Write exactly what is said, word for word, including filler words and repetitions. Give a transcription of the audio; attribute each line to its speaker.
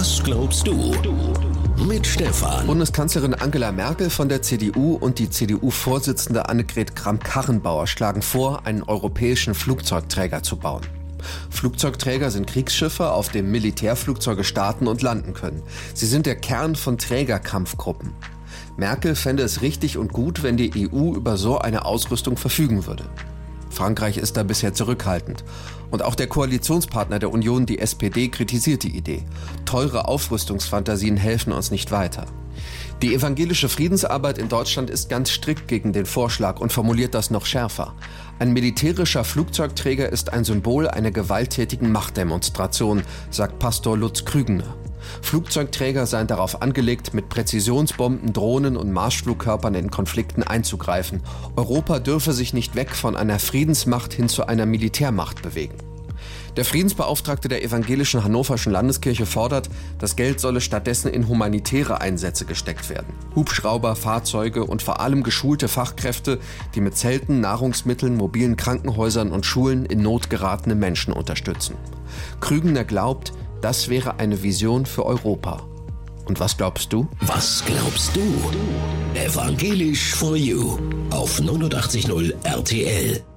Speaker 1: Was glaubst du? Mit Stefan.
Speaker 2: Bundeskanzlerin Angela Merkel von der C D U und die C D U-Vorsitzende Annegret Kramp-Karrenbauer schlagen vor, einen europäischen Flugzeugträger zu bauen. Flugzeugträger sind Kriegsschiffe, auf denen Militärflugzeuge starten und landen können. Sie sind der Kern von Trägerkampfgruppen. Merkel fände es richtig und gut, wenn die E U über so eine Ausrüstung verfügen würde. Frankreich ist da bisher zurückhaltend. Und auch der Koalitionspartner der Union, die S P D, kritisiert die Idee. Teure Aufrüstungsfantasien helfen uns nicht weiter. Die evangelische Friedensarbeit in Deutschland ist ganz strikt gegen den Vorschlag und formuliert das noch schärfer. Ein militärischer Flugzeugträger ist ein Symbol einer gewalttätigen Machtdemonstration, sagt Pastor Lutz Krügener. Flugzeugträger seien darauf angelegt, mit Präzisionsbomben, Drohnen und Marschflugkörpern in Konflikten einzugreifen. Europa dürfe sich nicht weg von einer Friedensmacht hin zu einer Militärmacht bewegen. Der Friedensbeauftragte der evangelischen Hannoverschen Landeskirche fordert, das Geld solle stattdessen in humanitäre Einsätze gesteckt werden. Hubschrauber, Fahrzeuge und vor allem geschulte Fachkräfte, die mit Zelten, Nahrungsmitteln, mobilen Krankenhäusern und Schulen in Not geratene Menschen unterstützen. Krügener glaubt, das wäre eine Vision für Europa. Und was glaubst du?
Speaker 1: Was glaubst du? Evangelisch for You auf neunundachtzig Komma null R T L.